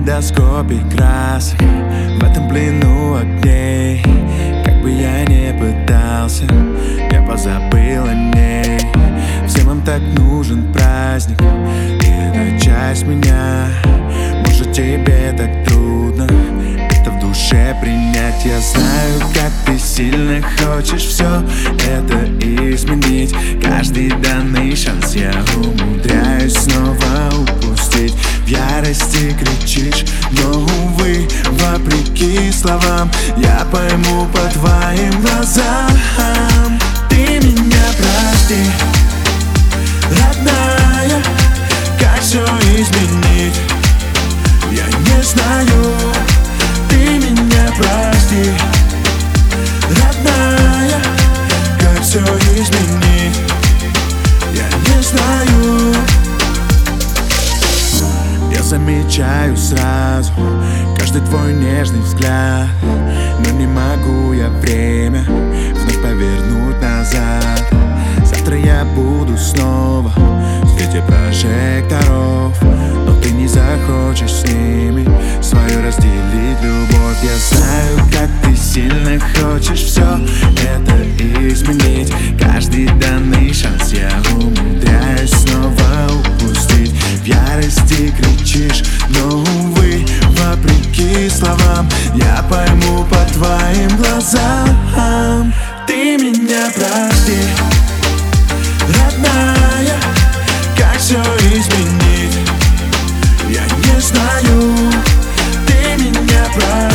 калейдоскопе красок, в этом плену огней. Как бы я не пытался, я позабыл о ней. Всем вам так нужен праздник, и это часть меня. Может, тебе так трудно это в душе принять. Я знаю, как ты сильно хочешь все это изменить. Каждый данный шанс я умудряюсь снова упустить. В ярости кричишь, но, увы, вопреки словам, я пойму по твоим глазам. Ты меня прости, родная, как все изменить, я не знаю. Ты меня прости, родная, как все изменить, я не знаю. Я замечаю сразу каждый твой нежный взгляд, но не могу я время вновь повернуть назад. Завтра я буду снова в свете прожекторов, но ты не захочешь с ними свою разделить любовь. Я знаю, как ты сильно хочешь все это изменить. Каждый данный шанс я умудряюсь снова упустить. В ярости кричишь, но, увы, вопреки словам, я пойму по твоим глазам. Ты меня прости, родная, как все изменить, я не знаю. Ты меня прости,